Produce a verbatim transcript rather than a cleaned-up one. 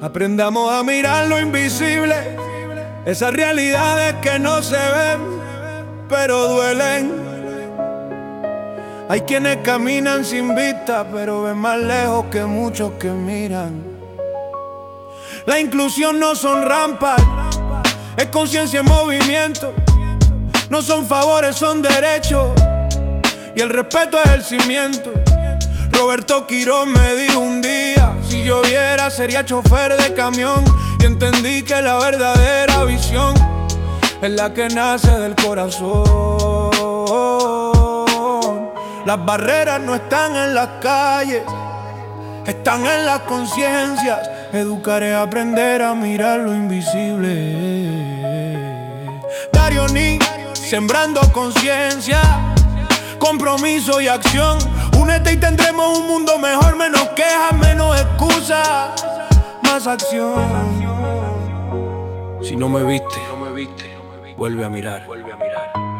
Aprendamos a mirar lo invisible, esas realidades que no se ven, pero duelen. Hay quienes caminan sin vista, pero ven más lejos que muchos que miran. La inclusión no son rampas, es conciencia en movimiento. No son favores, son derechos, y el respeto es el cimiento. Roberto Quirós me dijo un día: si lloviera sería chofer de camión. Y entendí que la verdadera visión es la que nace del corazón. Las barreras no están en las calles, están en las conciencias. Educaré a aprender a mirar lo invisible. Dario Ni, sembrando conciencia, compromiso y acción. Únete y tendremos un mundo mejor. Menos quejas, menos excusas, más acción. Si no me viste, vuelve a mirar.